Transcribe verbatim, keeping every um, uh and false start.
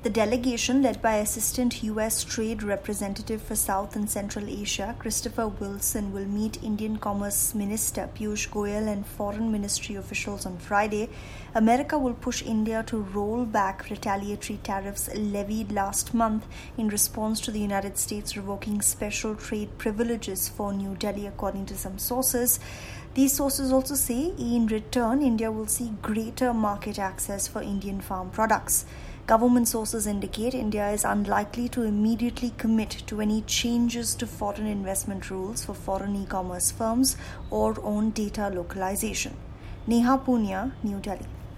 The delegation, led by Assistant U S Trade Representative for South and Central Asia, Christopher Wilson, will meet Indian Commerce Minister Piyush Goyal and Foreign Ministry officials on Friday. America will push India to roll back retaliatory tariffs levied last month in response to the United States revoking special trade privileges for New Delhi, according to some sources. These sources also say in return, India will see greater market access for Indian farm products. Government sources indicate India is unlikely to immediately commit to any changes to foreign investment rules for foreign e-commerce firms or on data localization. Neha Punia, New Delhi.